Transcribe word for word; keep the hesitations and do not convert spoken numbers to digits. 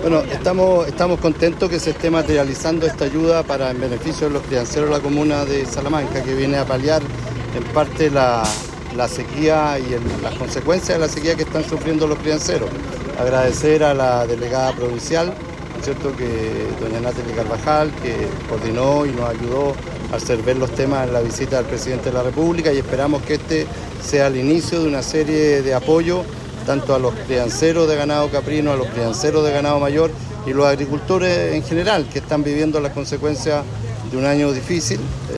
Bueno, estamos, estamos contentos que se esté materializando esta ayuda para en beneficio de los crianceros de la comuna de Salamanca, que viene a paliar en parte la, la sequía y el, las consecuencias de la sequía que están sufriendo los crianceros. Agradecer a la delegada provincial, ¿cierto?, que doña Natalie Carvajal, que coordinó y nos ayudó a hacer ver los temas en la visita del presidente de la República, y esperamos que este sea el inicio de una serie de apoyo tanto a los crianceros de ganado caprino, a los crianceros de ganado mayor y los agricultores en general que están viviendo las consecuencias de un año difícil.